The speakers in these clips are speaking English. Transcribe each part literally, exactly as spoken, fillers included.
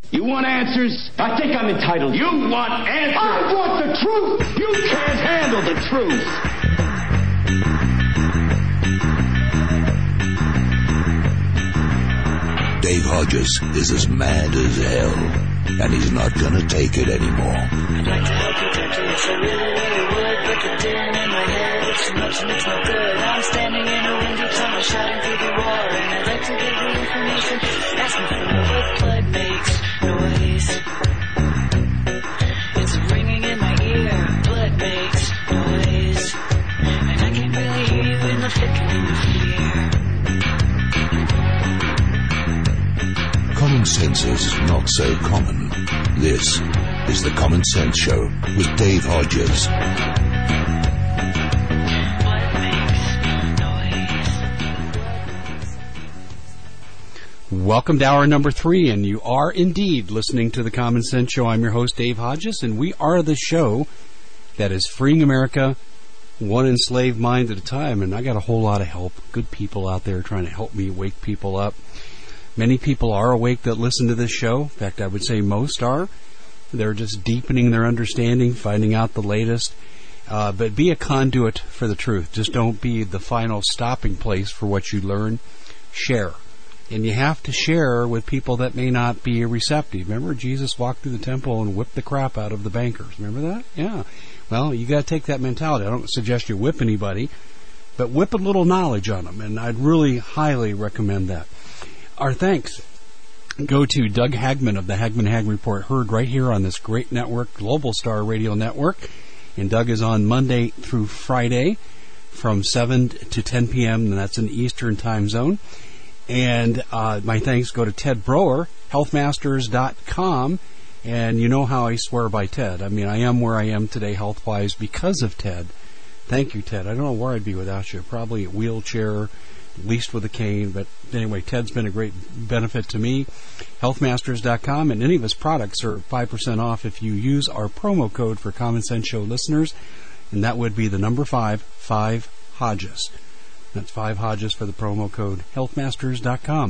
You want answers? I think I'm entitled. You want answers? I want the truth! You can't handle the truth! Dave Hodges is as mad as hell, and he's not gonna take it anymore. I'd like to help you, don't you? Yes, I really, really would, but the din in my head, it's too much and it's no good. I'm standing in a windy tunnel, shouting through the war, and I'd like to give the information. Ask me for more, but blood makes noise. It's ringing in my ear, blood makes noise, and I can really hear you in the flickering of fear. Common sense is not so common. This is the Common Sense Show with Dave Hodges. Welcome to hour number three, and you are indeed listening to the Common Sense Show. I'm your host, Dave Hodges, and we are the show that is freeing America one enslaved mind at a time. And I got a whole lot of help, good people out there trying to help me wake people up. Many people are awake that listen to this show. In fact, I would say most are. They're just deepening their understanding, finding out the latest. Uh, but be a conduit for the truth. Just don't be the final stopping place for what you learn. Share. And you have to share with people that may not be receptive. Remember, Jesus walked through the temple and whipped the crap out of the bankers. Remember that? Yeah. Well, you got to take that mentality. I don't suggest you whip anybody, but whip a little knowledge on them. And I'd really highly recommend that. Our thanks go to Doug Hagman of the Hagman Hag Report, heard right here on this great network, Global Star Radio Network. And Doug is on Monday through Friday from seven to ten p.m., and that's in the Eastern time zone. And uh, my thanks go to Ted Broer, health masters dot com. And you know how I swear by Ted. I mean, I am where I am today health-wise because of Ted. Thank you, Ted. I don't know where I'd be without you. Probably a wheelchair, at least with a cane. But anyway, Ted's been a great benefit to me. health masters dot com, and any of his products are five percent off if you use our promo code for Common Sense Show listeners, and that would be the number five, five Hodges. That's five Hodges for the promo code, health masters dot com.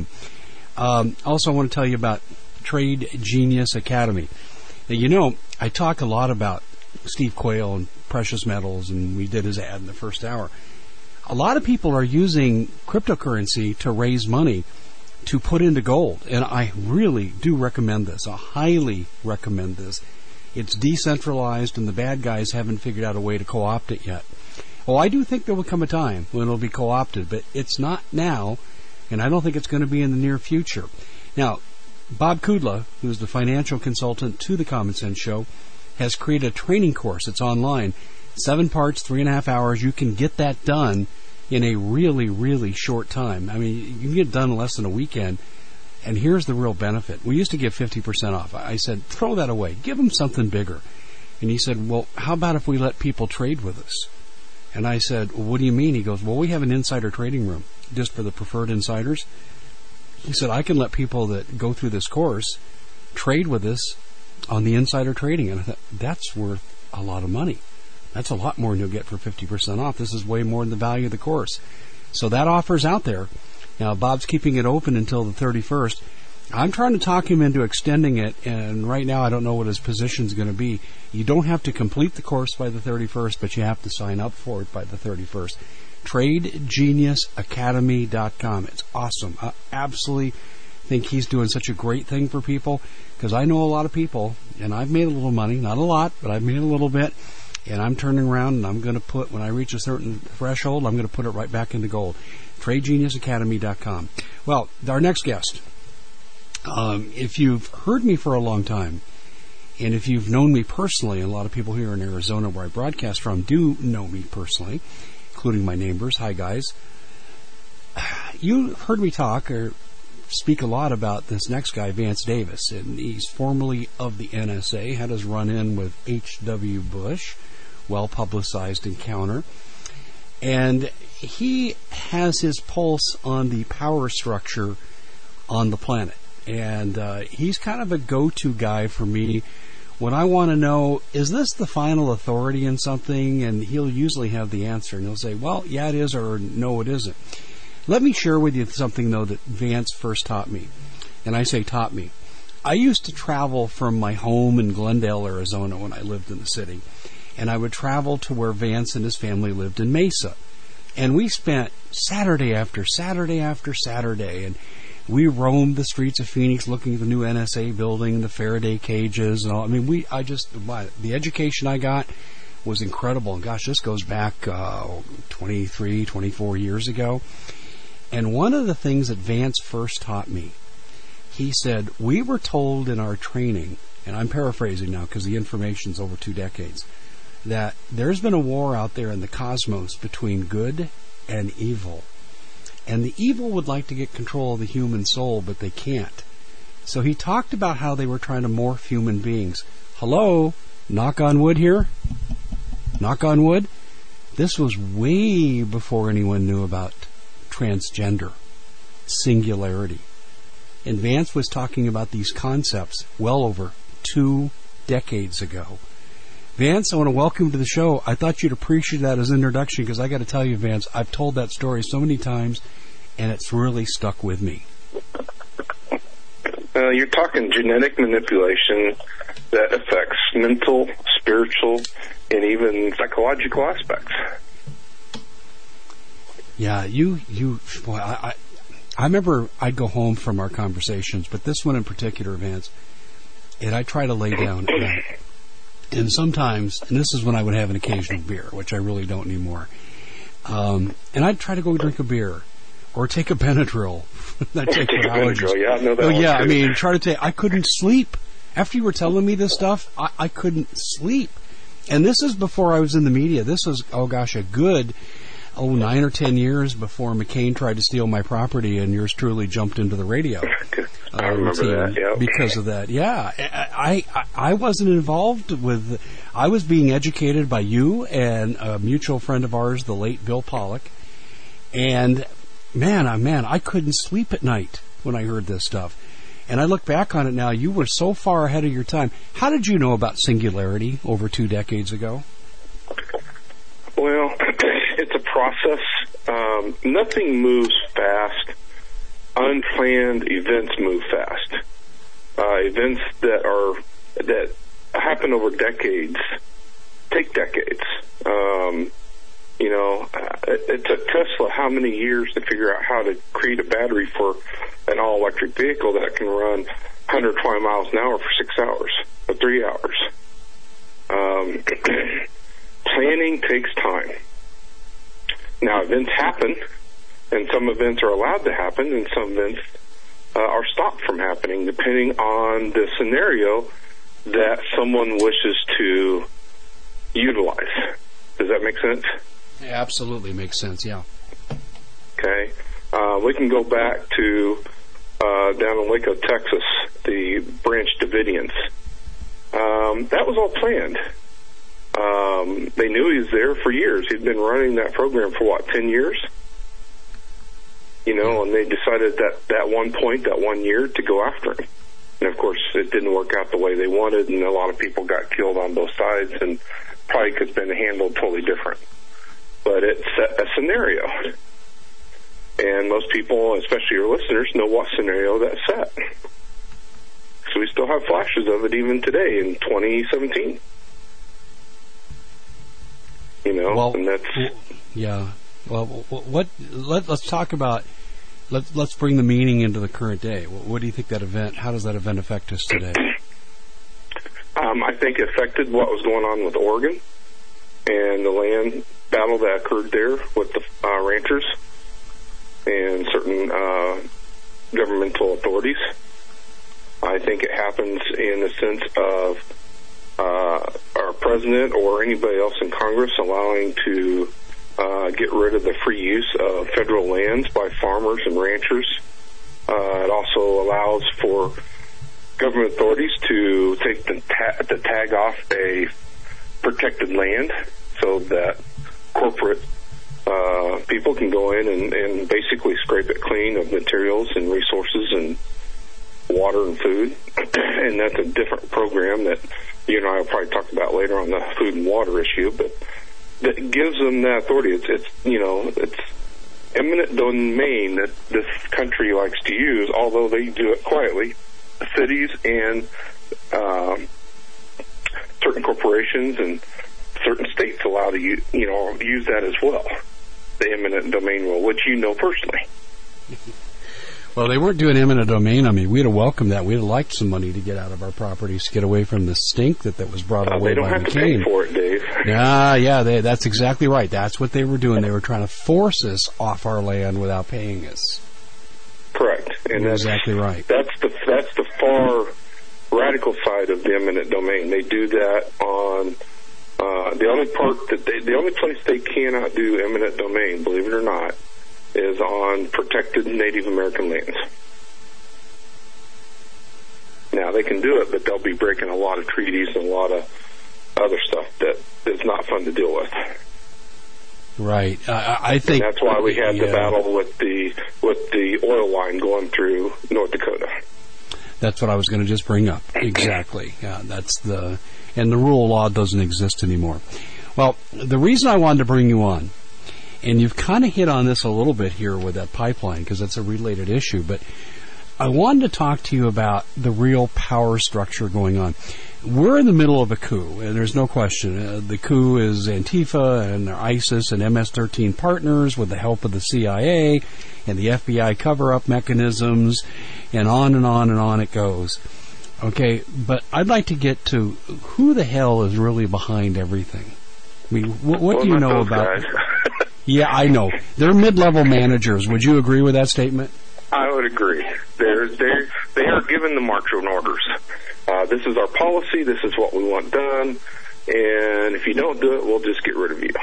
Um, also, I want to tell you about Trade Genius Academy. Now, you know, I talk a lot about Steve Quayle and precious metals, and we did his ad in the first hour. A lot of people are using cryptocurrency to raise money to put into gold, and I really do recommend this. I highly recommend this. It's decentralized, and the bad guys haven't figured out a way to co-opt it yet. Oh, I do think there will come a time when it'll be co-opted, but it's not now, and I don't think it's going to be in the near future. Now, Bob Kudla, who's the financial consultant to the Common Sense Show, has created a training course. It's online. Seven parts, three and a half hours. You can get that done in a really, really short time. I mean, you can get it done in less than a weekend. And here's the real benefit. We used to give fifty percent off. I said, throw that away. Give them something bigger. And he said, well, how about if we let people trade with us? And I said, well, what do you mean? He goes, well, we have an insider trading room just for the preferred insiders. He said, I can let people that go through this course trade with us on the insider trading. And I thought, that's worth a lot of money. That's a lot more than you'll get for fifty percent off. This is way more than the value of the course. So that offer's out there. Now, Bob's keeping it open until the thirty-first. I'm trying to talk him into extending it, and right now I don't know what his position's going to be. You don't have to complete the course by the thirty-first, but you have to sign up for it by the thirty-first. Trade Genius Academy dot com. It's awesome. I absolutely think he's doing such a great thing for people, because I know a lot of people, and I've made a little money. Not a lot, but I've made a little bit. And I'm turning around, and I'm going to put, when I reach a certain threshold, I'm going to put it right back into gold. Trade Genius Academy dot com. Well, our next guest, um, if you've heard me for a long time, and if you've known me personally, and a lot of people here in Arizona where I broadcast from do know me personally, including my neighbors, hi guys, you heard me talk or speak a lot about this next guy, Vance Davis, and he's formerly of the N S A, had his run-in with H W Bush, well-publicized encounter, and he has his pulse on the power structure on the planet, and uh, he's kind of a go-to guy for me when I want to know, is this the final authority in something? And he'll usually have the answer, and he'll say, well, yeah, it is, or no, it isn't. Let me share with you something, though, that Vance first taught me, and I say taught me. I used to travel from my home in Glendale, Arizona, when I lived in the city, and I would travel to where Vance and his family lived in Mesa. And we spent Saturday after Saturday after Saturday, and we roamed the streets of Phoenix looking at the new N S A building, the Faraday cages, and all. I mean, we, I just, my, the education I got was incredible. And gosh, this goes back uh, twenty-three, twenty-four years ago. And one of the things that Vance first taught me, he said, we were told in our training, and I'm paraphrasing now because the information's over two decades, that there's been a war out there in the cosmos between good and evil. And the evil would like to get control of the human soul, but they can't. So he talked about how they were trying to morph human beings. Hello? Knock on wood here? Knock on wood? This was way before anyone knew about transgender, singularity. And Vance was talking about these concepts well over two decades ago. Vance, I want to welcome you to the show. I thought you'd appreciate that as an introduction because I got to tell you, Vance, I've told that story so many times, and it's really stuck with me. Uh, you're talking genetic manipulation that affects mental, spiritual, and even psychological aspects. Yeah, you, you, boy, I, I, I remember I'd go home from our conversations, but this one in particular, Vance, and I try to lay down at night. And sometimes, and this is when I would have an occasional beer, which I really don't anymore. Um, and I'd try to go drink a beer or take a Benadryl. I take take a Benadryl, yeah, I know that. Oh, one yeah, too. I mean, try to take. I couldn't sleep after you were telling me this stuff. I, I couldn't sleep, and this is before I was in the media. This was, oh gosh, a good oh nine or ten years before McCain tried to steal my property, and yours truly jumped into the radio. I uh, remember that, yeah. Because of that, yeah. I, I I wasn't involved with. I was being educated by you and a mutual friend of ours, the late Bill Pollock, and man, oh man, I couldn't sleep at night when I heard this stuff. And I look back on it now. You were so far ahead of your time. How did you know about singularity over two decades ago? Well, it's a process. Um, nothing moves fast. Unplanned events move fast. Uh, events that are that happen over decades take decades. Um, you know, it, it took Tesla how many years to figure out how to create a battery for an all-electric vehicle that can run one hundred twenty miles an hour for six hours or three hours. Um, planning takes time. Now, events happen. And some events are allowed to happen, and some events uh, are stopped from happening, depending on the scenario that someone wishes to utilize. Does that make sense? Yeah, absolutely makes sense, yeah. Okay. Uh, we can go back to uh, down in Waco, Texas, the Branch Davidians. Um, that was all planned. Um, they knew he was there for years. He'd been running that program for, what, ten years? You know, and they decided that that one point, that one year, to go after him. And, of course, it didn't work out the way they wanted, and a lot of people got killed on both sides, and probably could have been handled totally different. But it's a, a scenario. And most people, especially your listeners, know what scenario that's set. So we still have flashes of it even today in twenty seventeen. You know, well, and that's... Yeah. Well, what? Let, let's talk about. Let, let's bring the meaning into the current day. What, what do you think that event? How does that event affect us today? Um, I think it affected what was going on with Oregon and the land battle that occurred there with the uh, ranchers and certain uh, governmental authorities. I think it happens in the sense of uh, our president or anybody else in Congress allowing to Uh, get rid of the free use of federal lands by farmers and ranchers. Uh, it also allows for government authorities to take the, ta- the tag off a protected land so that corporate uh, people can go in and, and basically scrape it clean of materials and resources and water and food. And that's a different program that you and I will probably talk about later on, the food and water issue, but that gives them that authority. It's, it's, you know, it's eminent domain that this country likes to use, although they do it quietly. cities and um, certain corporations and certain states allow to use, you know, use that as well, the eminent domain rule, which you know personally. Well, they weren't doing eminent domain on me. We'd have welcomed that. We'd have liked some money to get out of our properties, to get away from the stink that, that was brought uh, away by McCain. They don't have to pay for it, Dave. Yeah, yeah, they, that's exactly right. That's what they were doing. They were trying to force us off our land without paying us. Correct. And You're that's exactly right. That's the that's the far radical side of the eminent domain. They do that on uh, the only part that they, the only place they cannot do eminent domain, believe it or not, is on protected Native American lands. Now, they can do it, but they'll be breaking a lot of treaties and a lot of other stuff that is not fun to deal with. Right. Uh, I think... And that's why we had yeah. the battle with the, with the oil line going through North Dakota. That's what I was going to just bring up. Exactly. Yeah, that's the... And the rule of law doesn't exist anymore. Well, the reason I wanted to bring you on, and you've kind of hit on this a little bit here with that pipeline, because it's a related issue, but I wanted to talk to you about the real power structure going on. We're in the middle of a coup, and there's no question. Uh, the coup is Antifa and ISIS and M S thirteen partners with the help of the C I A and the F B I cover-up mechanisms, and on and on and on it goes. Okay, but I'd like to get to who the hell is really behind everything. I mean, what, what well, do you know about... Yeah, I know. They're mid-level managers. Would you agree with that statement? I would agree. They're, they're, they are given the marching orders. Uh, this is our policy. This is what we want done. And if you don't do it, we'll just get rid of you.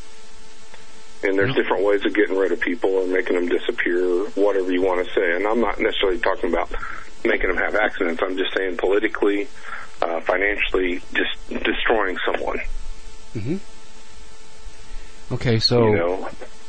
And there's different ways of getting rid of people or making them disappear, or whatever you want to say. And I'm not necessarily talking about making them have accidents. I'm just saying politically, uh, financially, just destroying someone. Mm-hmm. Okay, so you know,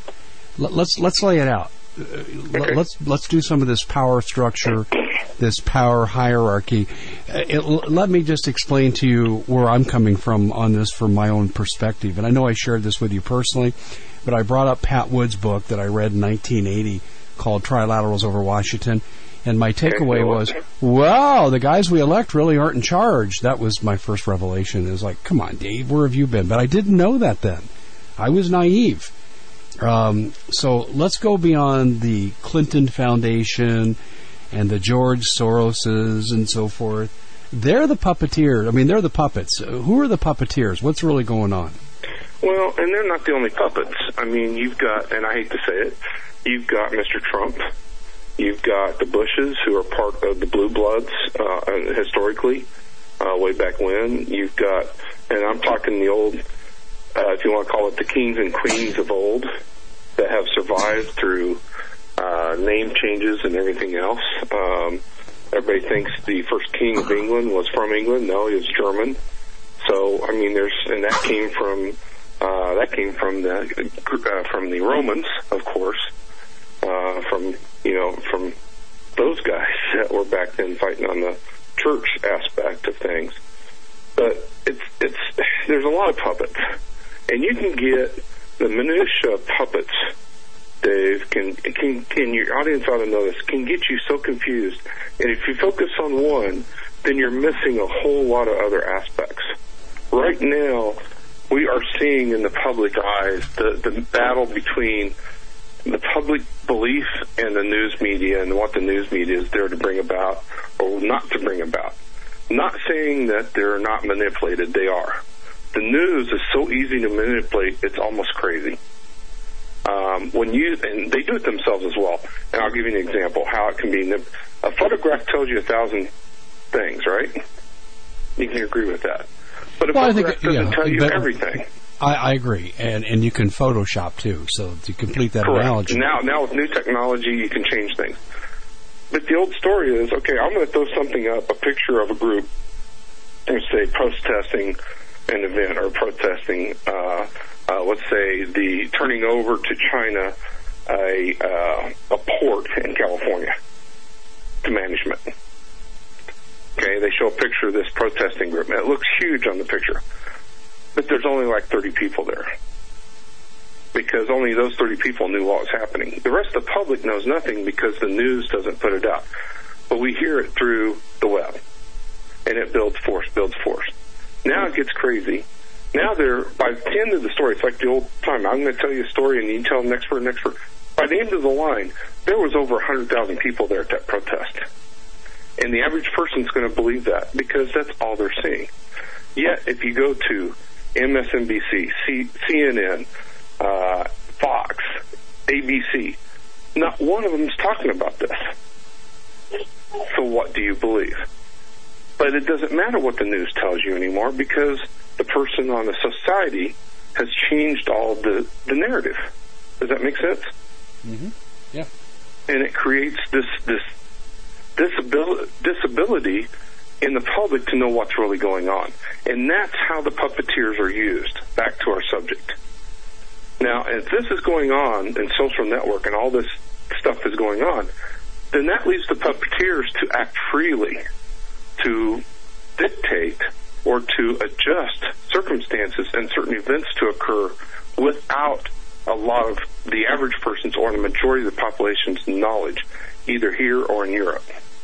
let's let's lay it out. Uh, okay. Let's let's do some of this power structure, this power hierarchy. Uh, it, let me just explain to you where I'm coming from on this from my own perspective. And I know I shared this with you personally, but I brought up Pat Wood's book that I read in nineteen eighty called Trilaterals Over Washington. And my takeaway was, wow, the guys we elect really aren't in charge. That was my first revelation. It was like, come on, Dave, where have you been? But I didn't know that then. I was naive. Um, so let's go beyond the Clinton Foundation and the George Soroses and so forth. They're the puppeteers. I mean, they're the puppets. Who are the puppeteers? What's really going on? Well, and they're not the only puppets. I mean, you've got, and I hate to say it, you've got Mister Trump. You've got the Bushes, who are part of the Blue Bloods uh, historically, uh, way back when. You've got, and I'm talking the old, uh, if you want to call it the kings and queens of old, that have survived through uh, name changes and everything else. Um, everybody thinks the first king of England was from England. No, he was German. So, I mean, there's, and that came from uh, that came from the uh, from the Romans, of course, uh, from you know from those guys that were back then fighting on the church aspect of things. But it's it's there's a lot of puppets, and you can get the minutia of puppets. Dave, can can can your audience ought to know this, can get you so confused. And if you focus on one, then you're missing a whole lot of other aspects. Right now, we are seeing in the public eyes the, the battle between the public belief and the news media and what the news media is there to bring about or not to bring about. Not saying that they're not manipulated, they are. The news is so easy to manipulate, it's almost crazy. Um, when you, and they do it themselves as well. And I'll give you an example how it can be. A photograph tells you a thousand things, right? You can agree with that. But a well, photograph I think, doesn't yeah, tell you but everything. I, I agree, and and you can Photoshop too. So to complete that Correct. analogy, Now, now with new technology, you can change things. But the old story is, okay, I'm going to throw something up, a picture of a group, let's say protesting an event or protesting, uh, uh, let's say the turning over to China a uh, a port in California to management. Okay, they show a picture of this protesting group, and it looks huge on the picture. But there's only like thirty people there. Because only those thirty people knew what was happening. The rest of the public knows nothing because the news doesn't put it out. but we hear it through the web, and it builds force, builds force. Now it gets crazy. Now they're, by the end of the story, it's like the old time. I'm going to tell you a story, and you tell the next word, next word. By the end of the line, there was over one hundred thousand people there at that protest. And the average person's going to believe that because that's all they're seeing. Yet, if you go to M S N B C, C- CNN, uh, Fox, A B C, not one of them is talking about this. So what do you believe? But it doesn't matter what the news tells you anymore because the person on the society has changed all the, the narrative. Does that make sense? Mm-hmm. Yeah. And it creates this this disability, disability in the public to know what's really going on. And that's how the puppeteers are used. Back to our subject. Now, if this is going on in social network and all this stuff is going on, then that leaves the puppeteers to act freely, to dictate or to adjust circumstances and certain events to occur without a lot of the average person's or the majority of the population's knowledge, either here or in Europe.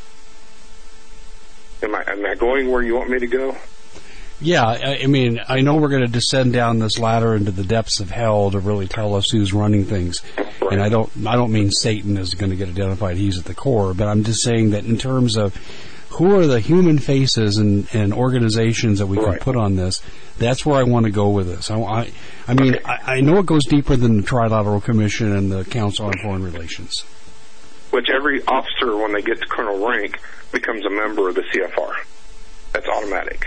Am I, am I going where you want me to go? Yeah, I, I mean, I know we're going to descend down this ladder into the depths of hell to really tell us who's running things. Right. And I don't, I don't mean Satan is going to get identified. He's at the core, but I'm just saying that in terms of who are the human faces and, and organizations that we can right. put on this, that's where I want to go with this. I, I, I mean, okay. I, I know it goes deeper than the Trilateral Commission and the Council on Foreign Relations. Which every officer, when they get to colonel rank, becomes a member of the C F R. That's automatic.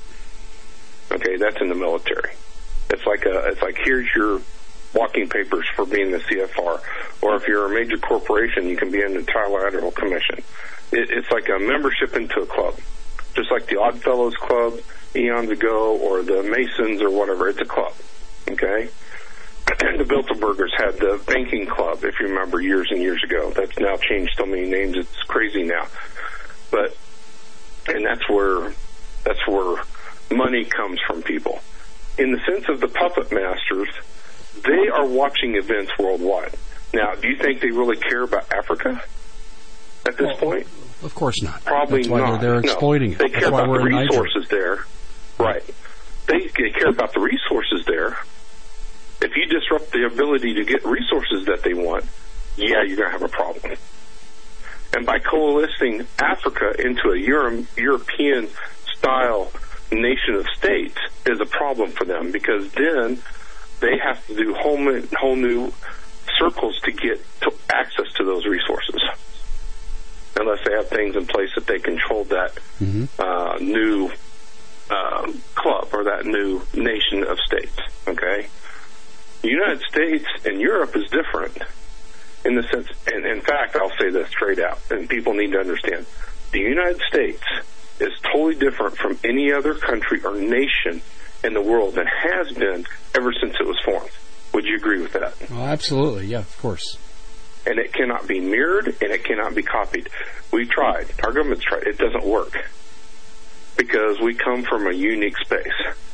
Okay, that's in the military. It's like a, it's like here's your walking papers for being the C F R. Or if you're a major corporation, you can be in the Trilateral Commission. It, it's like a membership into a club, just like the Oddfellows Club, eons ago, or the Masons or whatever. It's a club. Okay. The Bilderbergers had the banking club, if you remember, years and years ago. That's now changed so many names; it's crazy now. But and that's where that's where money comes from people. In the sense of the puppet masters, they are watching events worldwide. Now, do you think they really care about Africa at this well, point? Of course not. Probably That's why not. They're, they're exploiting no. it. They care That's why about we're the in resources there. Right. They, they care about the resources there. If you disrupt the ability to get resources that they want, yeah, you're going to have a problem. And by coalescing Africa into a Euro- European-style nation of states is a problem for them because then they have to do whole, whole new circles to get to access to those resources. Unless they have things in place that they control that mm-hmm. uh, new uh, club or that new nation of states. Okay? The United States and Europe is different in the sense, and in fact, I'll say this straight out, and people need to understand. The United States is totally different from any other country or nation in the world and has been ever since it was formed. Would you agree with that? Oh, absolutely. Yeah, of course. And it cannot be mirrored, and it cannot be copied. We tried. Our government's tried. It doesn't work because we come from a unique space.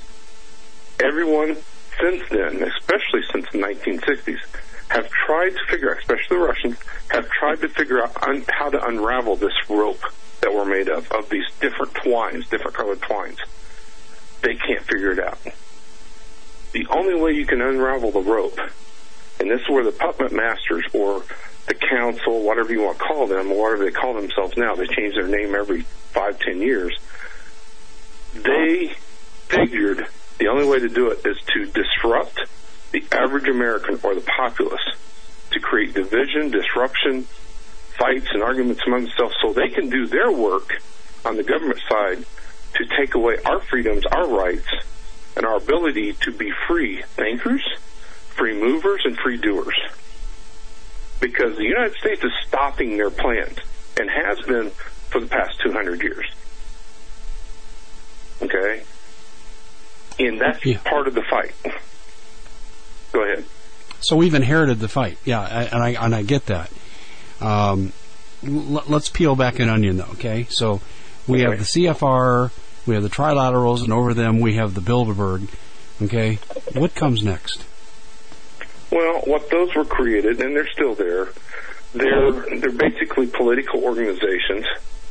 Everyone since then, especially since the nineteen sixties, have tried to figure out, especially the Russians, have tried to figure out un- how to unravel this rope that we're made of, of these different twines, different colored twines. They can't figure it out. The only way you can unravel the rope, and this is where the puppet masters or the council, whatever you want to call them, or whatever they call themselves now, they change their name every five, ten years, they figured the only way to do it is to disrupt the average American or the populace, to create division, disruption, fights, and arguments among themselves so they can do their work on the government side to take away our freedoms, our rights, and our ability to be free thinkers, free movers, and free doers. Because the United States is stopping their plans and has been for the past two hundred years. Okay? And that's yeah. part of the fight. Go ahead. So we've inherited the fight. Yeah, and I and I get that. Um, l- let's peel back an onion, though, okay? So we okay. have the C F R, we have the Trilaterals, and over them we have the Bilderberg, okay? What comes next? Well, what those were created, and they're still there, they're, they're basically political organizations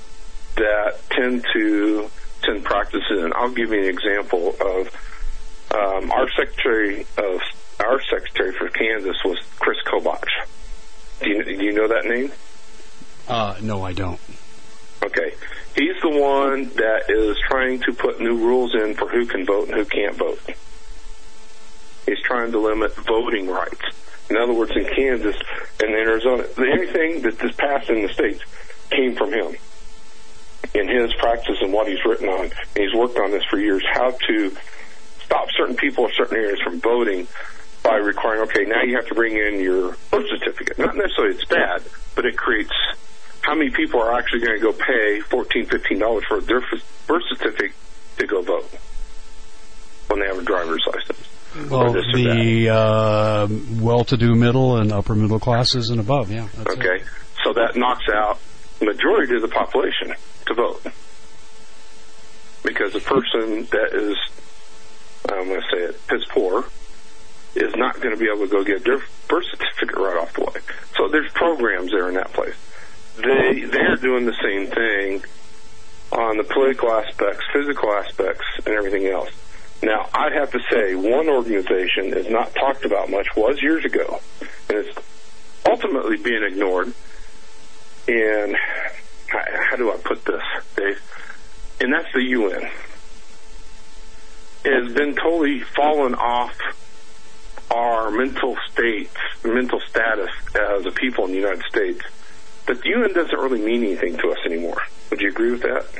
that tend to send practices in. I'll give you an example of um, our secretary of our secretary for Kansas was Chris Kobach. Do you, do you know that name? Uh, no, I don't. Okay. He's the one that is trying to put new rules in for who can vote and who can't vote. He's trying to limit voting rights. In other words, in Kansas and Arizona, anything that is passed in the states came from him in his practice and what he's written on. And he's worked on this for years, how to stop certain people in certain areas from voting by requiring, okay, now you have to bring in your birth certificate. Not necessarily it's bad, but it creates how many people are actually going to go pay fourteen dollars, fifteen dollars for their birth certificate to go vote when they have a driver's license. Well, the uh, well-to-do middle and upper middle classes and above, yeah. That's okay, it. So that knocks out the majority of the population to vote. Because a person that is, I'm going to say it, piss poor, is not going to be able to go get their birth certificate right off the way. So there's programs there in that place. They, they're doing the same thing on the political aspects, physical aspects, and everything else. Now, I'd have to say one organization is not talked about much, was years ago, and it's ultimately being ignored. And how, how do I put this, Dave? And that's the U N. It has been totally fallen off our mental states, mental status as a people in the United States. But the U N doesn't really mean anything to us anymore. Would you agree with that?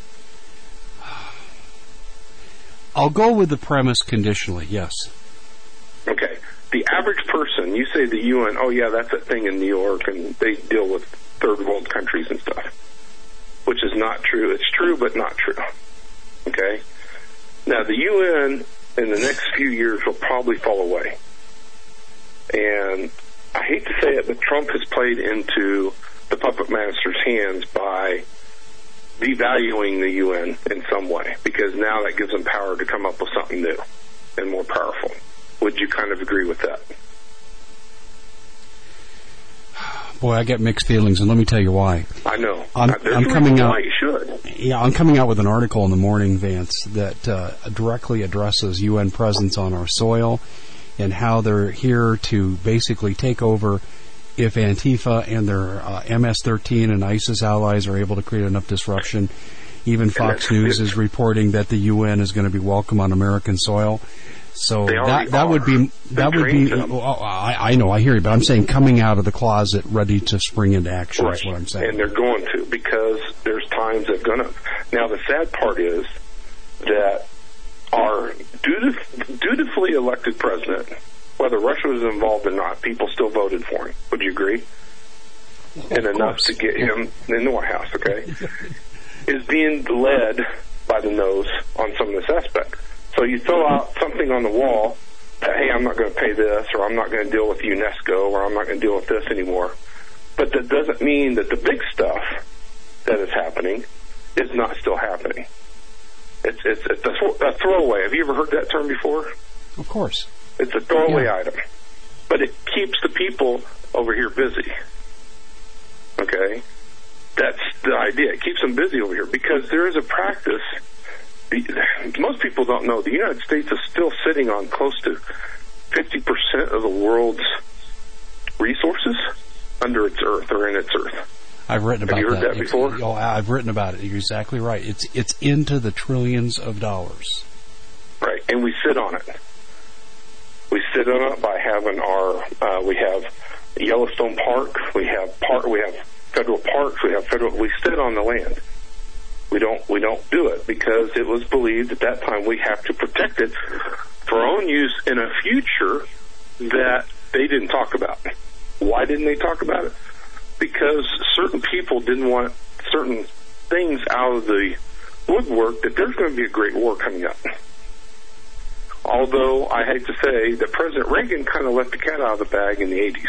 I'll go with the premise conditionally, yes. Okay. The average person, you say the U N, oh yeah, that's a thing in New York, and they deal with third world countries and stuff, which is not true. It's true, but not true. Okay? Now, the U N in the next few years will probably fall away. And I hate to say it, but Trump has played into the puppet master's hands by devaluing the U N in some way, because now that gives them power to come up with something new and more powerful. Would you kind of agree with that? Boy, I get mixed feelings, and let me tell you why. I know. I'm, There's I'm a coming reason out. why you should. Yeah, I'm coming out with an article in the morning, Vance, that uh, directly addresses U N presence on our soil and how they're here to basically take over if Antifa and their uh, M S thirteen and ISIS allies are able to create enough disruption. Even Fox News is reporting that the U N is going to be welcome on American soil. So that that would be that would be. Oh, I, I know, I hear you, but I'm saying coming out of the closet, ready to spring into action. Right. Is what I'm saying. And they're going to, because there's times they're going to. Now the sad part is that our dutif- dutifully elected president, whether Russia was involved or not, people still voted for him. Would you agree? Well, and enough course. to get him in the White House, okay, is being led by the nose on some of this aspect. So you throw out something on the wall that, hey, I'm not going to pay this, or I'm not going to deal with UNESCO, or I'm not going to deal with this anymore. But that doesn't mean that the big stuff that is happening is not still happening. It's it's, it's a, a throwaway. Have you ever heard that term before? Of course. It's a throwaway Yeah. item. But it keeps the people over here busy. Okay? That's the idea. It keeps them busy over here, because there is a practice. Most people don't know the United States is still sitting on close to fifty percent of the world's resources under its earth, or in its earth. I've written about Have you heard that, that before? Oh, I've written about it. You're exactly right. It's it's into the trillions of dollars. Right, and we sit on it. We sit on it by having our. Uh, we have Yellowstone Park. We have park. We have federal parks. We have federal. We sit on the land. We don't we don't do it because it was believed at that time we have to protect it for our own use in a future that they didn't talk about. Why didn't they talk about it? Because certain people didn't want certain things out of the woodwork, that there's going to be a great war coming up. Although I hate to say that President Reagan kind of let the cat out of the bag in the eighties.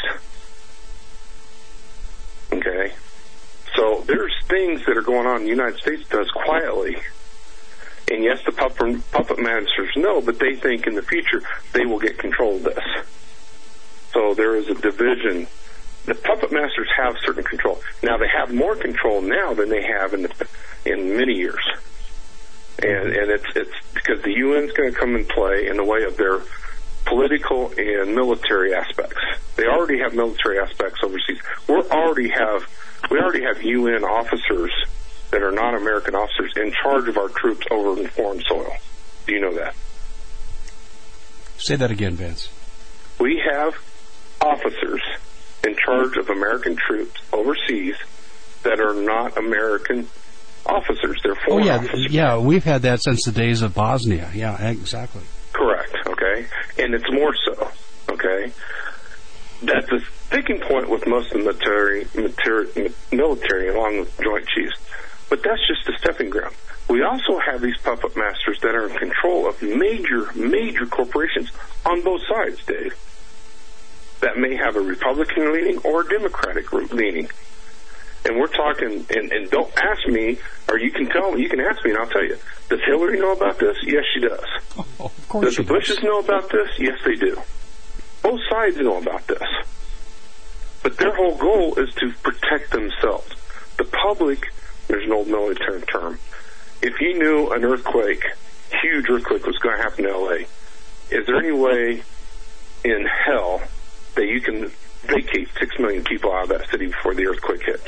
Okay? So there's things that are going on in the United States does quietly. And yes, the puppet, puppet masters know, but they think in the future they will get control of this. So there is a division the puppet masters have certain control. Now, they have more control now than they have in the, in many years. And, and it's, it's because the U N's going to come and play in the way of their political and military aspects. They already have military aspects overseas. We already have, we already have U N officers that are non-American officers in charge of our troops over in foreign soil. Do you know that? Say that again, Vance. We have officers in charge of American troops overseas that are not American officers. They're foreign oh, yeah, officers. Yeah, we've had that since the days of Bosnia. Yeah, exactly. Correct, okay? And it's more so, okay? That's the sticking point with most of the military, military, military along with Joint Chiefs. But that's just a stepping ground. We also have these puppet masters that are in control of major, major corporations on both sides, Dave, that may have a Republican leaning or a Democratic leaning. And we're talking, and, and don't ask me, or you can tell me, you can ask me and I'll tell you. Does Hillary know about this? Yes, she does. Oh, of course does she the Bushes does. know about this? Yes, they do. Both sides know about this. But their whole goal is to protect themselves. The public, there's an old military term. If you knew an earthquake, huge earthquake was going to happen in L A, is there any way in hell that you can vacate six million people out of that city before the earthquake hits?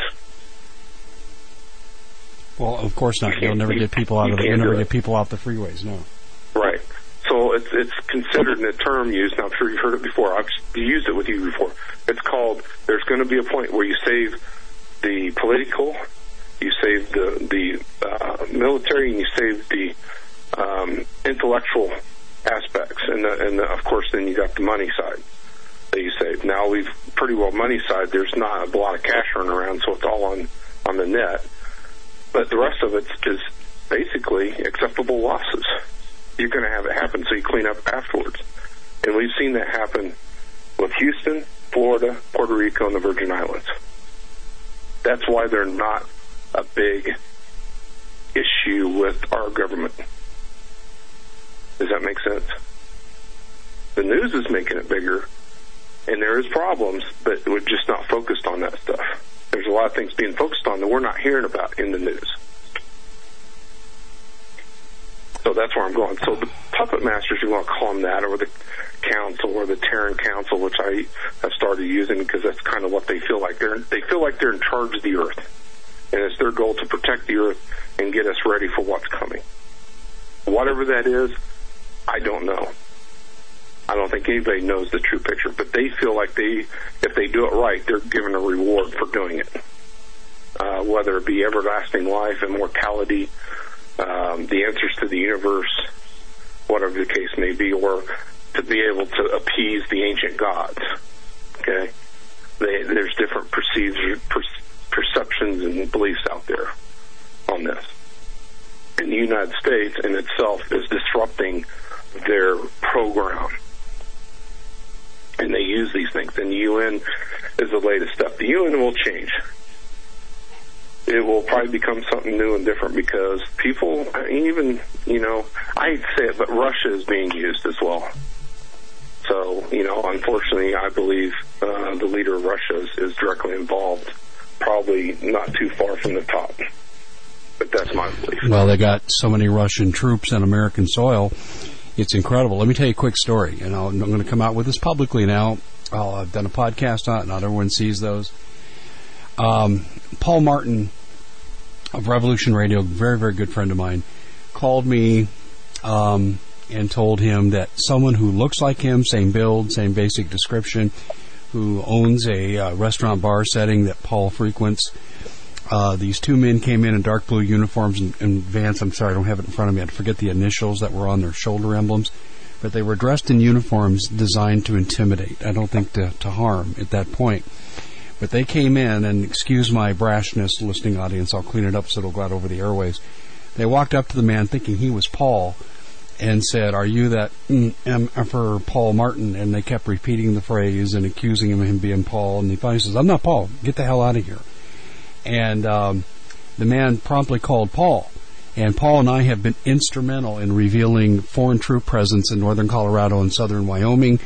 Well, of course not. You You'll never you, get people out of the, you'll do never it. get people off the freeways, no. Right. So it's it's considered in a term used, and I'm sure you've heard it before. I've used it with you before. It's called, there's going to be a point where you save the political, you save the, the uh, military, and you save the um, intellectual aspects. And, the, and the, of course, then you got the money side that you save. Now, we've pretty well money side. There's not a lot of cash running around, so it's all on, on the net. But the rest of it is basically acceptable losses. You're going to have it happen, so you clean up afterwards. And we've seen that happen with Houston, Florida, Puerto Rico, and the Virgin Islands. That's why they're not a big issue with our government. Does that make sense? The news is making it bigger, and there is problems, but we're just not focused on that stuff. There's a lot of things being focused on that we're not hearing about in the news. So that's where I'm going. So the puppet masters, you want to call them that, or the council, or the Terran Council, which I have started using because that's kind of what they feel like. They're, they feel like they're in charge of the earth. And it's their goal to protect the earth and get us ready for what's coming. Whatever that is, I don't know. I don't think anybody knows the true picture, but they feel like they, if they do it right, they're given a reward for doing it. Uh, whether it be everlasting life, immortality, um, the answers to the universe, whatever the case may be, or to be able to appease the ancient gods. Okay? They, there's different procedures, per, perceptions and beliefs out there on this. And the United States in itself is disrupting their program. And they use these things. And the U N is the latest step. The U N will change. It will probably become something new and different because people, even, you know, I hate to say it, but Russia is being used as well. So, you know, unfortunately, I believe uh, the leader of Russia is, is directly involved, probably not too far from the top. But that's my belief. Well, they got so many Russian troops on American soil. It's incredible. Let me tell you a quick story, and I'll, I'm going to come out with this publicly now. I'll, I've done a podcast on it. Not everyone sees those. Um, Paul Martin of Revolution Radio, very, very good friend of mine, called me um, and told him that someone who looks like him, same build, same basic description, who owns a uh, restaurant bar setting that Paul frequents, uh, these two men came in in dark blue uniforms, and, and Vance, I'm sorry, I don't have it in front of me. I forget the initials that were on their shoulder emblems, but they were dressed in uniforms designed to intimidate. I don't think to, to harm at that point. But they came in, and excuse my brashness, listening audience, I'll clean it up so it'll go out over the airways. They walked up to the man thinking he was Paul and said, "Are you that mm, M for Paul Martin?" And they kept repeating the phrase and accusing him of him being Paul. And he finally says, "I'm not Paul. Get the hell out of here." And um, the man promptly called Paul. And Paul and I have been instrumental in revealing foreign troop presence in northern Colorado and southern Wyoming.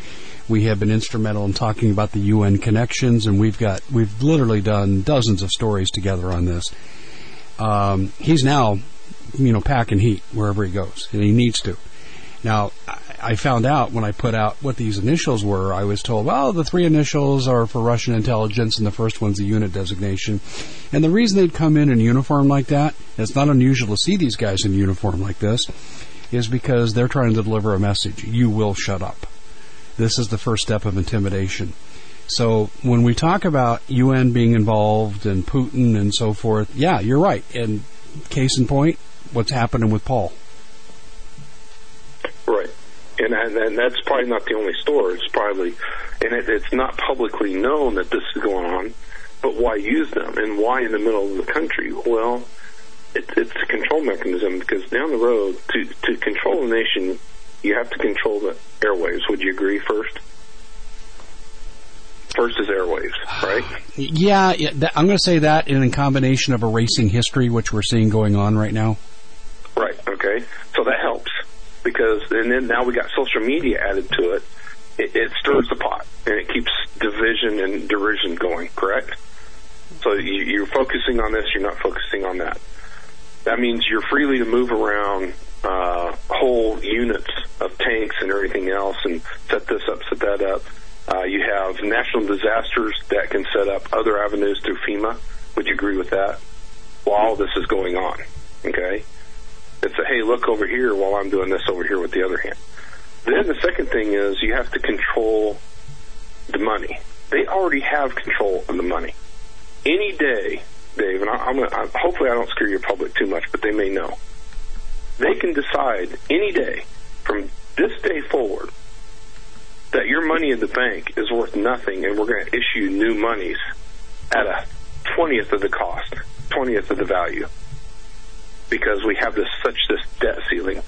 We have been instrumental in talking about the U N connections, and we've got we've literally done dozens of stories together on this. Um, he's now, you know, packing heat wherever he goes, and he needs to. Now, I found out when I put out what these initials were, I was told, well, the three initials are for Russian intelligence, and the first one's a unit designation. And the reason they'd come in in uniform like that, it's not unusual to see these guys in uniform like this, is because they're trying to deliver a message. You will shut up. This is the first step of intimidation. So when we talk about U N being involved and Putin and so forth, yeah, you're right. And case in point, what's happening with Paul. Right. And, and that's probably not the only story. It's probably, and it, it's not publicly known that this is going on, but why use them? And why in the middle of the country? Well, it, it's a control mechanism, because down the road, to, to control a nation, you have to control the airwaves. Would you agree first? First is airwaves, right? Yeah, yeah that, I'm going to say that in a combination of erasing history, which we're seeing going on right now. Right, okay. So that helps. Because, and then now we got social media added to it. It, it stirs the pot, and it keeps division and derision going, correct? So you, you're focusing on this, you're not focusing on that. That means you're freely to move around uh, whole units of tanks and everything else and set this up, set that up. Uh, you have national disasters that can set up other avenues through FEMA. Would you agree with that? While this is going on, okay? It's a, hey, look over here while I'm doing this over here with the other hand. Then the second thing is you have to control the money. They already have control of the money. Any day, Dave, and I, I'm gonna, I, hopefully I don't scare your public too much, but they may know. They can decide any day from this day forward that your money in the bank is worth nothing, and we're going to issue new monies at a twentieth of the cost, twentieth of the value, because we have this such this debt ceiling.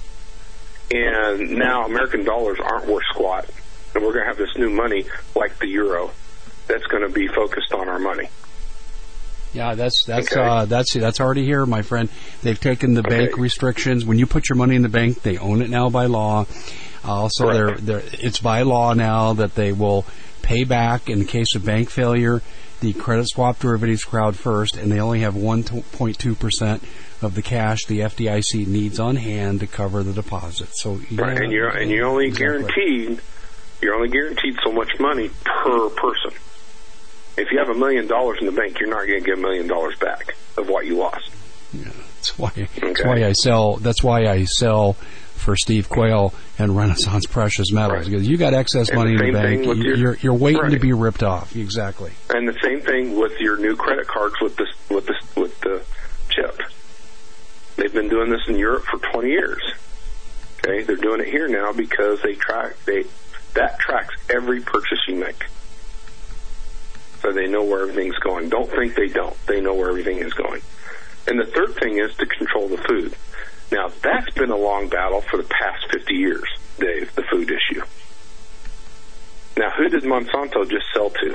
And now American dollars aren't worth squat, and we're going to have this new money like the euro that's going to be focused on our money. Yeah, that's that's okay. uh, that's that's already here, my friend. They've taken the okay. bank restrictions. When you put your money in the bank, they own it now by law. Also, right. they're, they're, it's by law now that they will pay back in the case of bank failure the credit swap derivatives crowd first, and they only have one point two percent of the cash the F D I C needs on hand to cover the deposit. So yeah, right, and you're and you're only exactly. guaranteed you're only guaranteed so much money per person. If you have a million dollars in the bank, you're not going to get a million dollars back of what you lost. Yeah, that's why. Okay. That's why I sell. That's why I sell for Steve Quayle and Renaissance Precious Metals, right. because you got excess and money the in the bank. Your, you're you're waiting right. to be ripped off. Exactly. And the same thing with your new credit cards with this with this with the chip. They've been doing this in Europe for twenty years. Okay, they're doing it here now because they track they that tracks every purchase you make. So they know where everything's going. Don't think they don't. They know where everything is going. And the third thing is to control the food. Now, that's been a long battle for the past fifty years, Dave, the food issue. Now, who did Monsanto just sell to?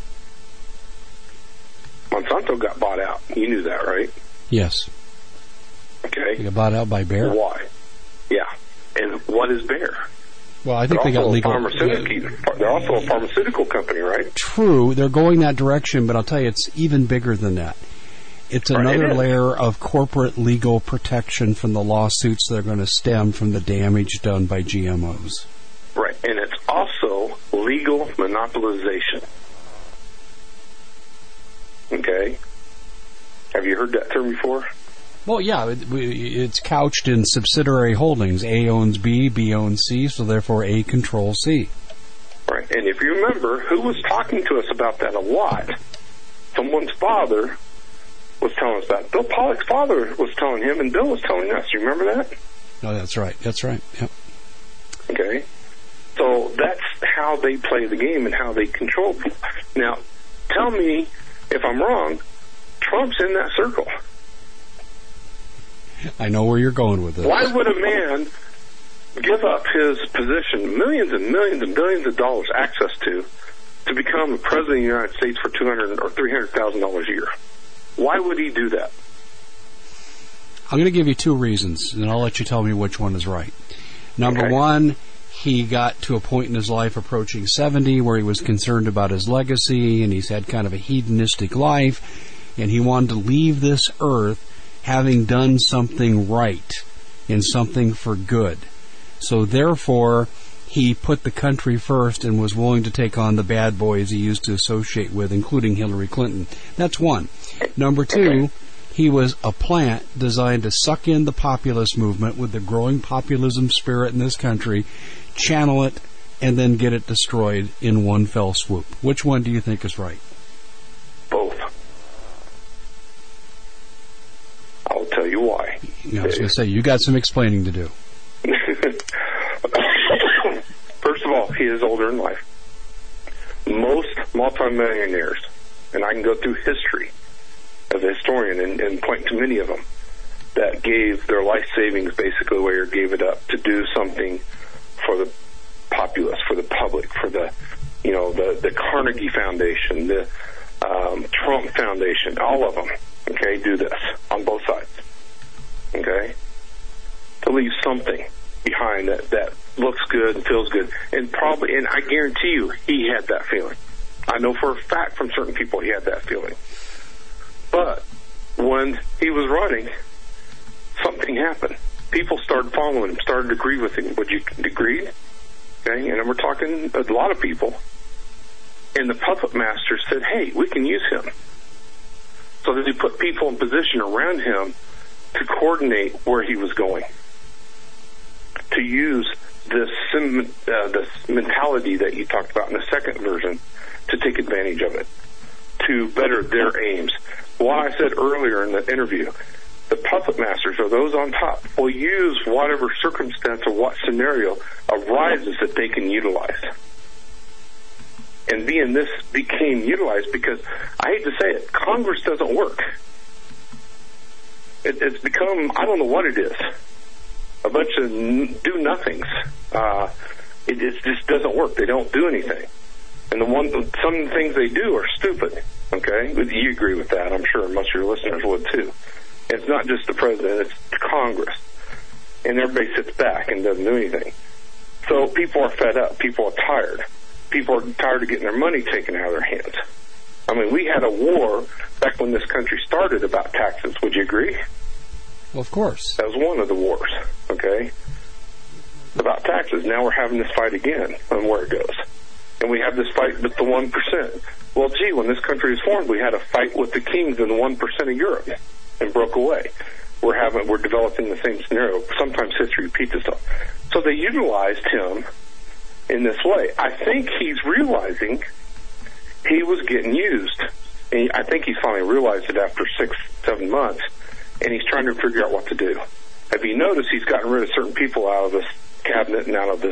Monsanto got bought out. You knew that, right? Yes. Okay. They got bought out by Bayer. Why? Yeah. And what is Bayer? Well, I think they're they got legal. Pharmaceutical, they're also a pharmaceutical company, right? True, they're going that direction, but I'll tell you, it's even bigger than that. It's another right. layer of corporate legal protection from the lawsuits that are going to stem from the damage done by G M Os. Right, and it's also legal monopolization. Okay? Have you heard that term before? Well, yeah, it, it's couched in subsidiary holdings. A owns B, B owns C, so therefore A controls C. Right, and if you remember, who was talking to us about that a lot? Someone's father was telling us that. Bill Pollock's father was telling him, and Bill was telling us. You remember that? No, that's right. That's right. Yep. Okay. So that's how they play the game and how they control people. Now, tell me if I'm wrong. Trump's in that circle. I know where you're going with this. Why would a man give up his position, millions and millions and billions of dollars access to, to become the president of the United States for two hundred thousand dollars or three hundred thousand dollars a year? Why would he do that? I'm going to give you two reasons, and I'll let you tell me which one is right. Number okay. one, he got to a point in his life approaching seventy where he was concerned about his legacy, and he's had kind of a hedonistic life, and he wanted to leave this earth having done something right and something for good. So therefore, he put the country first and was willing to take on the bad boys he used to associate with, including Hillary Clinton. That's one. Number two, he was a plant designed to suck in the populist movement with the growing populism spirit in this country, channel it, and then get it destroyed in one fell swoop. Which one do you think is right? Both. I'll tell you why. I was going to say, you got some explaining to do. First of all, he is older in life. Most multimillionaires, and I can go through history as a historian and, and point to many of them, that gave their life savings basically away or gave it up to do something for the populace, for the public, for the, you know, the, the Carnegie Foundation, the um, Trump Foundation, all of them, okay, do this on both sides, okay, to leave something behind that, that looks good and feels good. And probably, and I guarantee you, he had that feeling. I know for a fact from certain people he had that feeling. But when he was running, something happened. People started following him, started to agree with him. Would you agree? Okay, and we're talking a lot of people. And the puppet master said, hey, we can use him. So that he put people in position around him to coordinate where he was going. To use this, sim, uh, this mentality that you talked about in the second version to take advantage of it, to better their aims. What I said earlier in the interview, the puppet masters, or those on top, will use whatever circumstance or what scenario arises that they can utilize. And being this became utilized because, I hate to say it, Congress doesn't work. It, it's become, I don't know what it is, a bunch of do-nothings. Uh, it, it just doesn't work. They don't do anything. And the one, some of the things they do are stupid. Okay? You agree with that, I'm sure. Most of your listeners would, too. It's not just the president, it's Congress. And everybody sits back and doesn't do anything. So people are fed up. People are tired. People are tired of getting their money taken out of their hands. I mean, we had a war back when this country started about taxes. Would you agree? Well, of course. That was one of the wars, okay? About taxes. Now we're having this fight again on where it goes. And we have this fight with the one percent. Well, gee, when this country was formed, we had a fight with the kings and the one percent of Europe and broke away. We're having, we're developing the same scenario. Sometimes history repeats itself. So they utilized him in this way. I think he's realizing he was getting used. And I think he's finally realized it after six, seven months, and he's trying to figure out what to do. Have you noticed he's gotten rid of certain people out of this cabinet and out of this,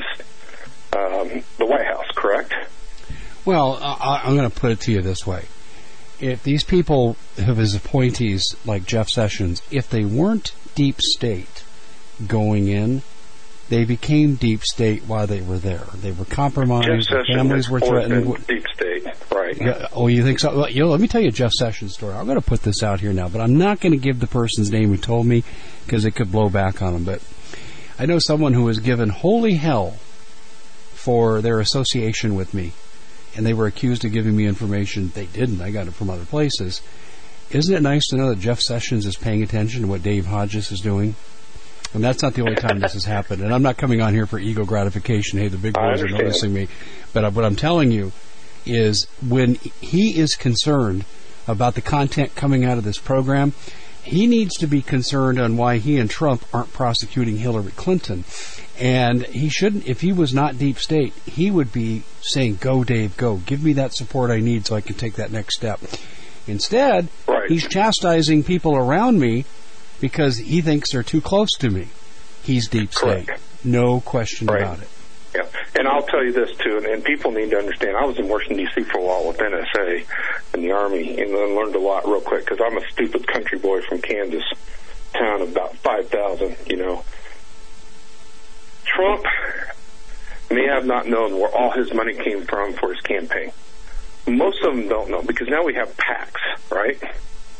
um, the White House, correct? Well, I, I'm going to put it to you this way. If these people have his appointees, like Jeff Sessions, if they weren't deep state going in, they became deep state while they were there. They were compromised. Their families were threatened. Deep state, right? Yeah, oh, you think so? Well, you know, let me tell you Jeff Sessions' story. I'm going to put this out here now, but I'm not going to give the person's name who told me because it could blow back on them. But I know someone who was given holy hell for their association with me, and they were accused of giving me information. They didn't. I got it from other places. Isn't it nice to know that Jeff Sessions is paying attention to what Dave Hodges is doing? And that's not the only time this has happened. And I'm not coming on here for ego gratification. Hey, the big boys are noticing me. But what I'm telling you is when he is concerned about the content coming out of this program, he needs to be concerned on why he and Trump aren't prosecuting Hillary Clinton. And he shouldn't, if he was not deep state, he would be saying, go, Dave, go. Give me that support I need so I can take that next step. Instead, right. He's chastising people around me because he thinks they're too close to me. He's deep state. Correct. No question right. about it. Yeah, and I'll tell you this, too, and, and people need to understand. I was in Washington, D C for a while with N S A and the Army, and I learned a lot real quick because I'm a stupid country boy from Kansas, town of about five thousand, you know. Trump may have not known where all his money came from for his campaign. Most of them don't know because now we have PACs, right?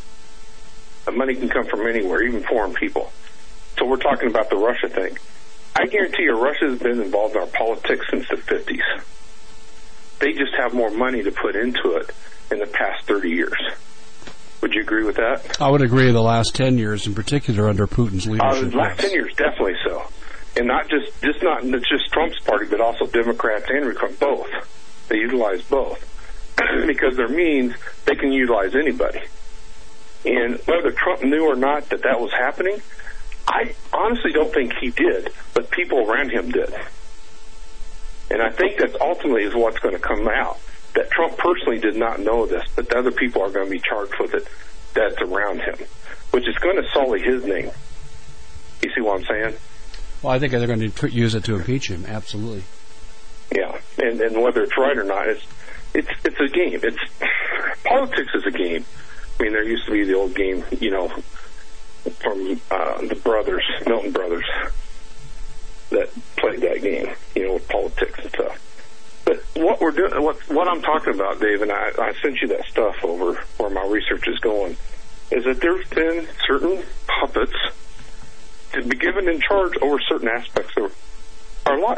The money can come from anywhere, even foreign people. So we're talking about the Russia thing. I guarantee you Russia has been involved in our politics since the fifties. They just have more money to put into it in the past thirty years. Would you agree with that? I would agree the last ten years in particular under Putin's leadership. Uh, the last ten years, definitely so. And not just, just not just Trump's party, but also Democrats and Republicans, both. They utilize both. Because their means, they can utilize anybody. And whether Trump knew or not that that was happening, I honestly don't think he did, but people around him did. And I think that ultimately is what's going to come out, that Trump personally did not know this, but the other people are going to be charged with it that's around him, which is going to sully his name. You see what I'm saying? Well, I think they're going to use it to impeach him, absolutely. Yeah, and, and whether it's right or not, it's it's it's a game. It's politics is a game. I mean, there used to be the old game, you know, from uh, the brothers, Milton Brothers, that played that game, you know, with politics and stuff. But what we're doing, what what I'm talking about, Dave, and I, I sent you that stuff over where my research is going, is that there's been certain puppets to be given in charge over certain aspects of our life.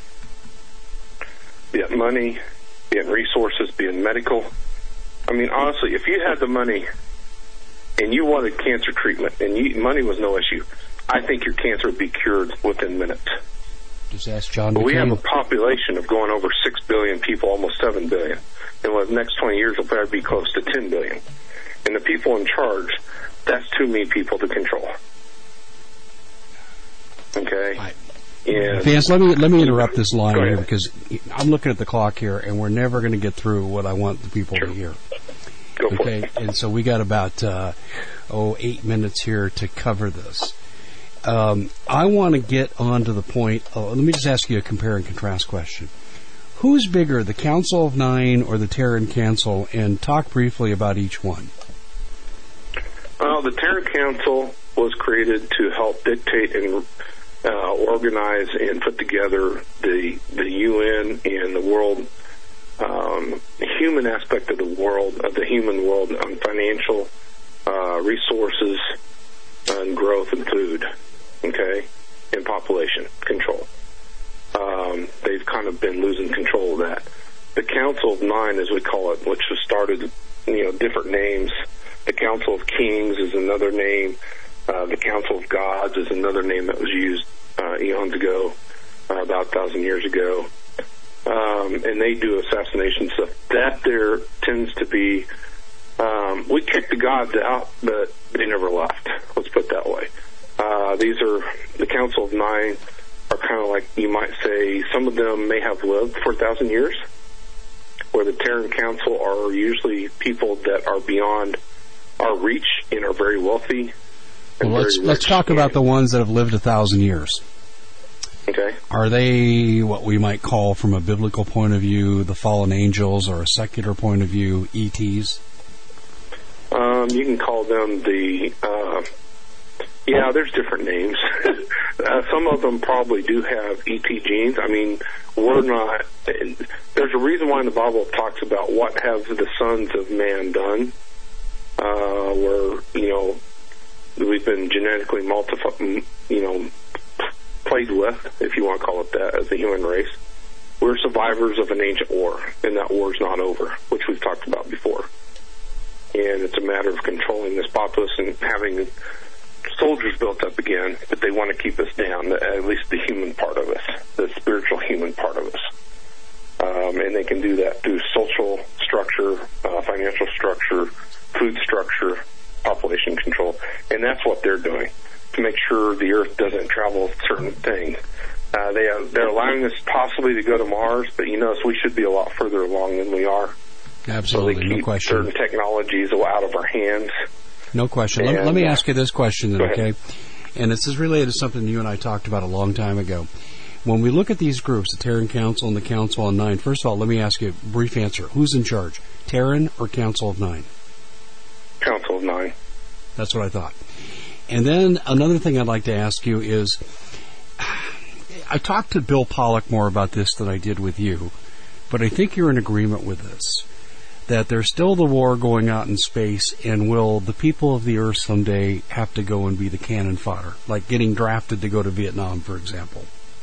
Be it money, be it resources, be it medical. I mean, honestly, if you had the money and you wanted cancer treatment and you, money was no issue, I think your cancer would be cured within minutes. Just ask John But McCain. we have a population of going over six billion people, almost seven billion. And within the next twenty years, it'll probably be close to ten billion. And the people in charge, that's too many people to control. Okay? I, and Vance, let me let me interrupt this line Go here ahead. because I'm looking at the clock here, and we're never going to get through what I want the people Sure. to hear. Go for Okay, it. and so we got about uh, oh eight minutes here to cover this. Um, I want to get on to the point. Oh, let me just ask you a compare and contrast question. Who's bigger, the Council of Nine or the Terran Council? And talk briefly about each one. Well, the Terran Council was created to help dictate and uh, organize and put together the the U N and the world, um, human aspect of the world, of the human world, on financial uh, resources and growth and food, okay, and population control. Um, they've kind of been losing control of that. The Council of Nine, as we call it, which was started, you know, different names. The Council of Kings is another name. Uh, the Council of Gods is another name that was used uh, eons ago, uh, about a thousand years ago. Um, and they do assassination stuff. That there tends to be, um, we kicked the gods out, but they never left. Let's put it that way. Uh, these are, the Council of Nine are kind of like, you might say, some of them may have lived for a thousand years, where the Terran Council are usually people that are beyond our reach and are very wealthy. Well, and let's very let's rich. talk about the ones that have lived a thousand years. Okay. Are they what we might call, from a biblical point of view, the fallen angels, or a secular point of view, E Ts? Um, you can call them the, uh, yeah, there's different names. uh, some of them probably do have E T genes. I mean, we're not, there's a reason why in the Bible it talks about what have the sons of man done, uh, where, you know, we've been genetically multifi- you know, played with, if you want to call it that, as a human race. We're survivors of an ancient war, and that war's not over, which we've talked about before. And it's a matter of controlling this populace and having soldiers built up again, but they want to keep us down, at least the human part of us, the spiritual human part of us. Um, and they can do that through social structure, uh, financial structure, food structure, population control. And that's what they're doing to make sure the Earth doesn't travel certain things. Uh, they are, they're allowing us possibly to go to Mars, but you notice we should be a lot further along than we are. Absolutely, so they no keep question. certain technologies out of our hands. No question. Let, And, let me uh, ask you this question then, go ahead. okay? And this is related to something you and I talked about a long time ago. When we look at these groups, the Terran Council and the Council of Nine, first of all, let me ask you a brief answer. Who's in charge, Terran or Council of Nine? Council of Nine. That's what I thought. And then another thing I'd like to ask you is, I talked to Bill Pollock more about this than I did with you, but I think you're in agreement with this, that there's still the war going out in space, and will the people of the Earth someday have to go and be the cannon fodder, like getting drafted to go to Vietnam, for example?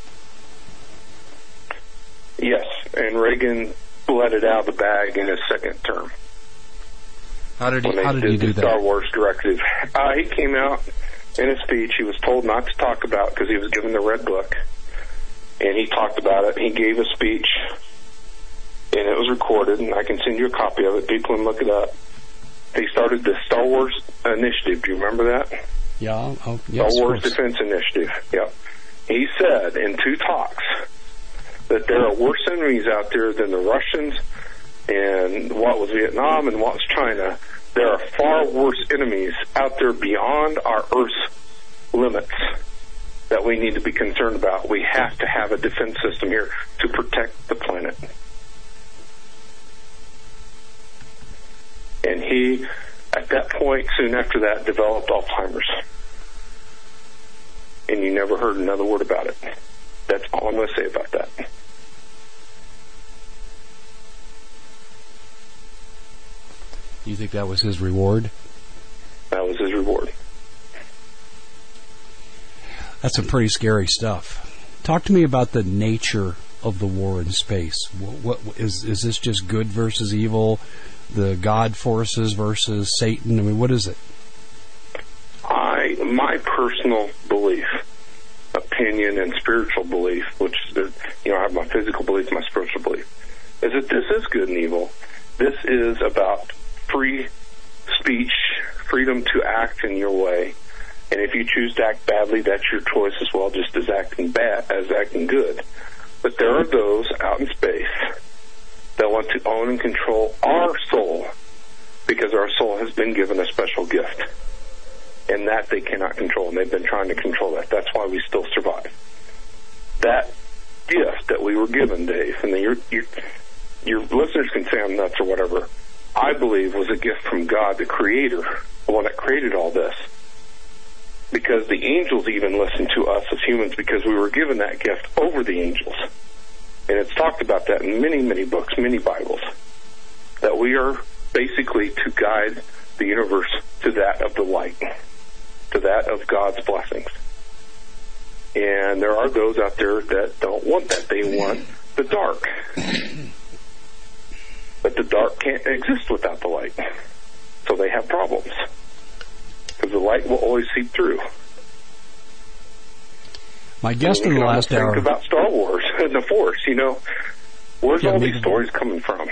Yes, and Reagan let it out of the bag in his second term. How did he, when they how did did he do the that? Star Wars directive. Uh, he came out in a speech he was told not to talk about because he was given the Red Book. And he talked about it. He gave a speech, and it was recorded, and I can send you a copy of it. People can look it up. He started the Star Wars Initiative. Do you remember that? Yeah. Oh, yes, Star Wars Defense Initiative. Yeah. He said in two talks that there are worse enemies out there than the Russians and what was Vietnam and what was China. There are far worse enemies out there beyond our Earth's limits that we need to be concerned about. We have to have a defense system here to protect the planet. And he, at that point, soon after that, developed Alzheimer's. And you never heard another word about it. That's all I'm going to say about that. You think that was his reward? That was his reward. That's some pretty scary stuff. Talk to me about the nature of the war in space. What, what is is this just good versus evil? The God forces versus Satan? I mean, what is it? I, my personal belief, opinion, and spiritual belief, which is, you know, I have my physical belief, my spiritual belief, is that this is good and evil. This is about free speech, freedom to act in your way. And if you choose to act badly, that's your choice as well, just as acting bad as acting good. But there are those out in space that want to own and control our soul because our soul has been given a special gift. And that they cannot control, and they've been trying to control that. That's why we still survive. That gift that we were given, Dave, and your, your, your listeners can say I'm nuts or whatever, I believe was a gift from God, the Creator, the one that created all this. Because the angels even listen to us as humans because we were given that gift over the angels. And it's talked about that in many, many books, many Bibles, that we are basically to guide the universe to that of the light, to that of God's blessings. And there are those out there that don't want that. They want the dark. But the dark can't exist without the light. So they have problems. Because the light will always seep through. My guest in the last think hour... Think about Star Wars and the Force, you know. Where's Yeah, all maybe- these stories coming from?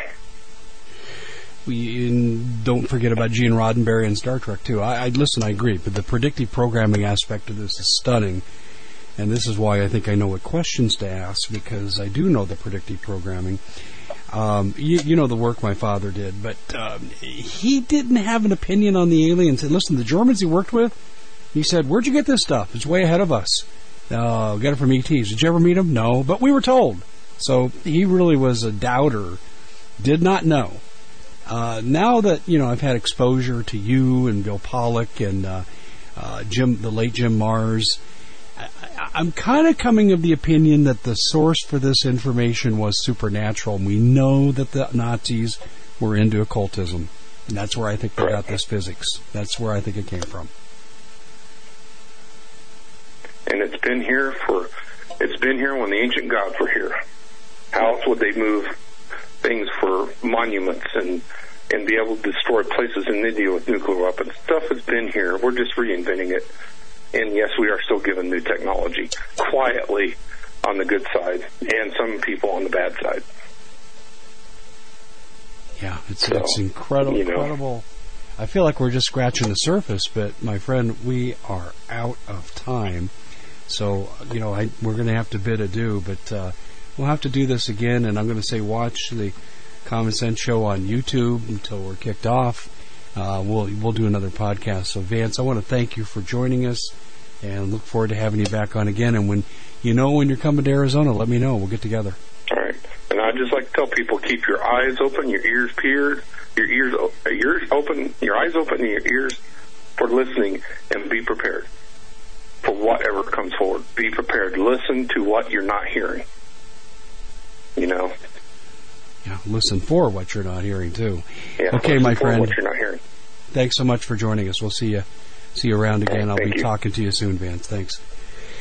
We and don't forget about Gene Roddenberry and Star Trek too. I, I listen, I agree, but the predictive programming aspect of this is stunning, and this is why I think I know what questions to ask because I do know the predictive programming. Um, you, you know the work my father did, but um, he didn't have an opinion on the aliens. And listen, the Germans he worked with, he said, "Where'd you get this stuff? It's way ahead of us. Uh, we got it from E Ts. Did you ever meet them? No, but we were told." So he really was a doubter. Did not know. Uh, now that, you know, I've had exposure to you and Bill Pollock and uh, uh, Jim, the late Jim Mars, I, I'm kind of coming of the opinion that the source for this information was supernatural. And we know that the Nazis were into occultism. And that's where I think they got this physics. That's where I think it came from. And it's been here for, it's been here when the ancient gods were here. How else would they move things for monuments and and be able to destroy places in India with nuclear weapons? Stuff has been here. We're just reinventing it. And yes, we are still given new technology quietly on the good side and some people on the bad side. Yeah, it's, So, it's incredible. you know. incredible. I feel like we're just scratching the surface, but my friend, we are out of time. So, you know, I, we're going to have to bid adieu, but uh, we'll have to do this again, and I'm going to say watch the Common Sense Show on YouTube until we're kicked off. Uh, we'll we'll do another podcast. So, Vance, I want to thank you for joining us, and look forward to having you back on again. And when you know when you're coming to Arizona, let me know. We'll get together. All right. And I'd just like to tell people, keep your eyes open, your ears peeled, your ears, your ears open, your eyes open, and your ears for listening, and be prepared for whatever comes forward. Be prepared. Listen to what you're not hearing. You know? Yeah, listen for what you're not hearing, too. Yeah, okay, listen my for friend. what you're not hearing. Thanks so much for joining us. We'll see you see you around again. Right, I'll thank be you. talking to you soon, Vance. Thanks.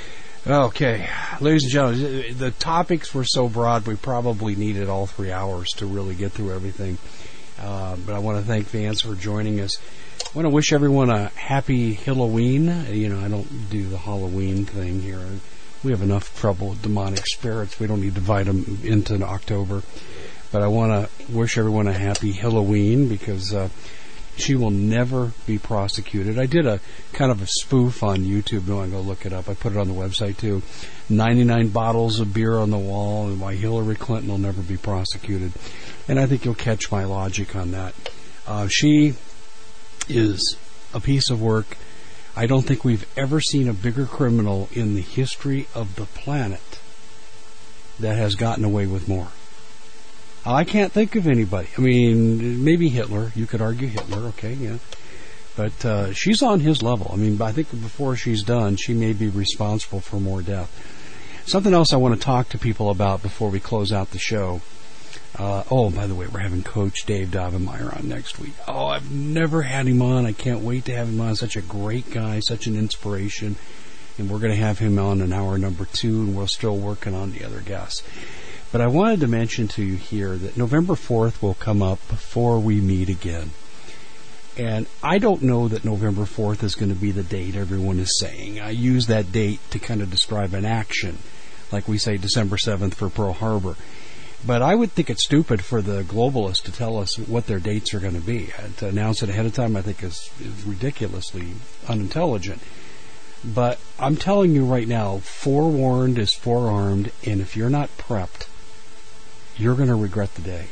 Okay, ladies and gentlemen, the topics were so broad we probably needed all three hours to really get through everything. Uh, but I want to thank Vance for joining us. I want to wish everyone a happy Halloween. You know, I don't do the Halloween thing here. We have enough trouble with demonic spirits. We don't need to divide them into October. But I want to wish everyone a happy Halloween because uh, she will never be prosecuted. I did a kind of a spoof on YouTube. No, I go look it up. I put it on the website too. ninety-nine bottles of beer on the wall and why Hillary Clinton will never be prosecuted. And I think you'll catch my logic on that. Uh, she is a piece of work. I don't think we've ever seen a bigger criminal in the history of the planet that has gotten away with more. I can't think of anybody. I mean, maybe Hitler. You could argue Hitler, okay, yeah. But uh, she's on his level. I mean, I think before she's done, she may be responsible for more death. Something else I want to talk to people about before we close out the show. Uh, oh, by the way, we're having Coach Dave Davenmeyer on next week. Oh, I've never had him on. I can't wait to have him on. Such a great guy, such an inspiration. And we're going to have him on in hour number two, and we're still working on the other guests. But I wanted to mention to you here that November fourth will come up before we meet again. And I don't know that November fourth is going to be the date everyone is saying. I use that date to kind of describe an action, like we say December seventh for Pearl Harbor. But I would think it's stupid for the globalists to tell us what their dates are going to be. To announce it ahead of time, I think, is, is ridiculously unintelligent. But I'm telling you right now, forewarned is forearmed, and if you're not prepped, you're going to regret the day.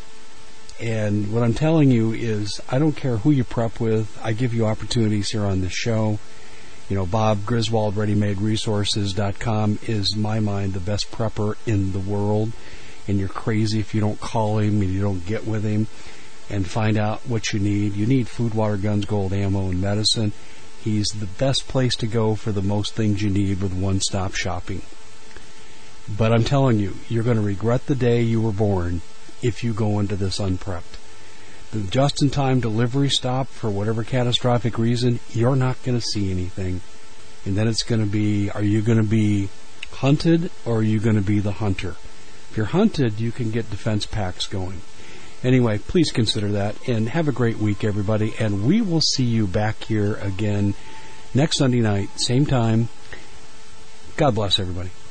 And what I'm telling you is, I don't care who you prep with. I give you opportunities here on this show. You know, Bob Griswold, ready made resources dot com, is, in my mind, the best prepper in the world. And you're crazy if you don't call him and you don't get with him and find out what you need. You need food, water, guns, gold, ammo, and medicine. He's the best place to go for the most things you need with one-stop shopping. But I'm telling you, you're going to regret the day you were born if you go into this unprepped. The just-in-time delivery stop, for whatever catastrophic reason, you're not going to see anything. And then it's going to be, are you going to be hunted or are you going to be the hunter? If you're hunted, you can get defense packs going. Anyway, please consider that, and have a great week, everybody. And we will see you back here again next Sunday night, same time. God bless everybody.